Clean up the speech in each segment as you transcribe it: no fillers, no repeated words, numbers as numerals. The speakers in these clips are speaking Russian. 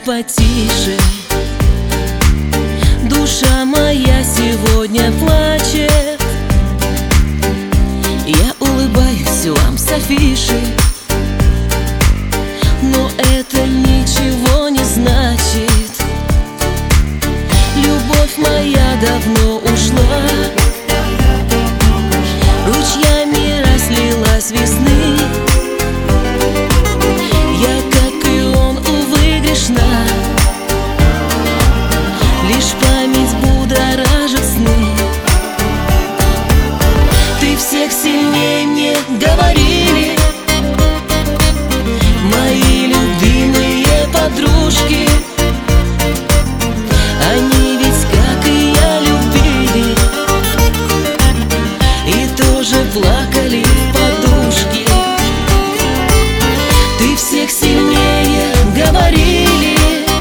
потише. Душа моя сегодня плачет. Я улыбаюсь вам с афиши, но это ничего не значит. Любовь моя давно ушла, ручьями разлилась весны. Я, как и он, увы, грешна, лишь память будоражит сны. Ты всех сильнее, мне говорили мои любимые подружки. Они ведь, как и я, любили и тоже плакали в подушки. Ты всех сильнее, говорили,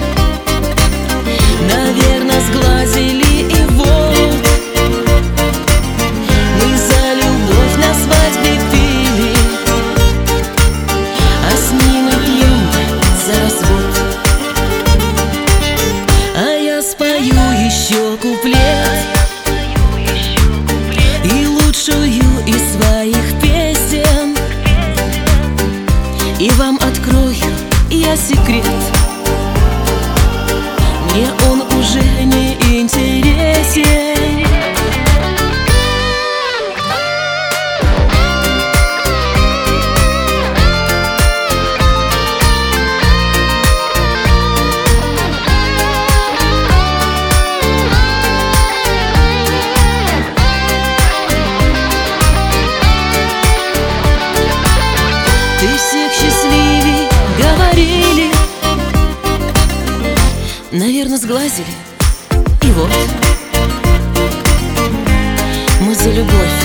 наверное, сглазили, и вот мы за любовь на свадьбе пили, а с ним мы пьем за развод. А я спою еще куплет и лучшую из своих песен, и вам открою я секрет: мне он уже не интересен. Ты всех счастливей, говорили, наверное, сглазили, и вот мы за любовь